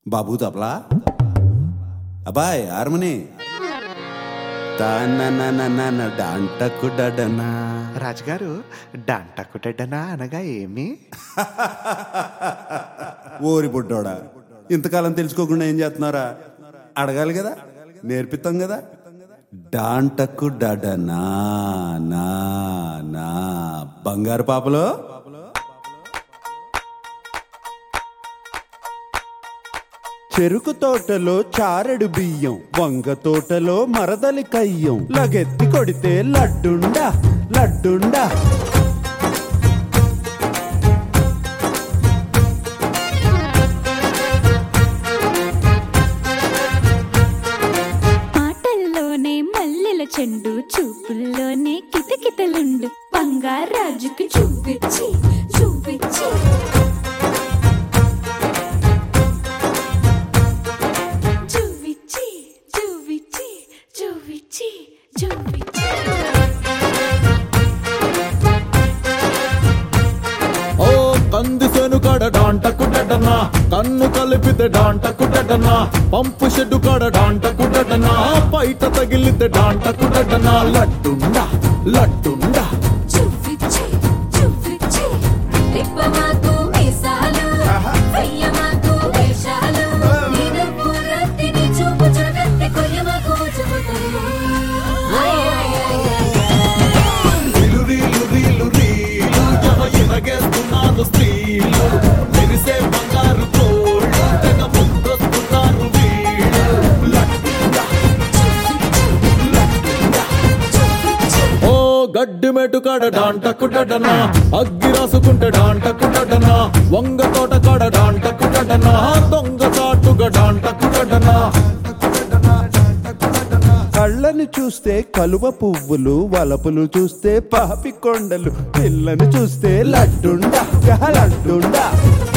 బాబు తబలా అబ్బాయ్ హార్మోని డాంటకుడనా రాజుగారు డాంటకుడనా అనగా ఏమి? ఓరి బుడ్డోడా, ఇంతకాలం తెలుసుకోకుండా ఏం చేస్తున్నారా? అడగాలి కదా, నేర్పిస్తాం కదా. డాంటకుడనా నా నా బంగారు పాపలో చెరుకు తోటలో చారెడు బియ్యం, వంగ తోటలో మరదలి కయ్యం, లగెత్తి కొడితే లడ్డుండా లడ్డుండా. ఆటల్లోనే మల్లెల చెండు, చూపుల్లోనే కితకితలుండు, బంగారాజుకి చూపించి చూపించి కందిసేను కాడ డాంటకుడనా, కన్ను కలిపితే డాంటకుడనా, పంపు షెడ్డు కాడ డాంటకుడనా, బయట తగిలితే డాంటకుడనా. లడ్డుండా లడ్డుండా చూపించి చూపించి తిప్పమాకు మీసాలు, వెయ్యమాకు వేషాలు, నిరపు రత్తిని చూపు జగత్తి కొయ్యమాకు చెబుతాను. ఎరగేస్తున్నారు స్త్రీలు, మెరిసే బంగారు తోళ్ళు, తెగ ముద్దొస్తున్నారు వీళ్ళు. లడ్డుండా లడ్డుండా. ఓ గడ్డి మెటు కాడ డాంటకుడనా, అగ్గి రాసుకుంటే డాంటకుడనా, వంగ తోట కాడ డాంటకుడనా, దొంగ చాటుగా డాంటకుడనా. కళ్ళని చూస్తే కలువ పువ్వులు, వలపులు చూస్తే పాపి కొండలు, పిల్లని చూస్తే లడ్డుండా లడ్డుండా.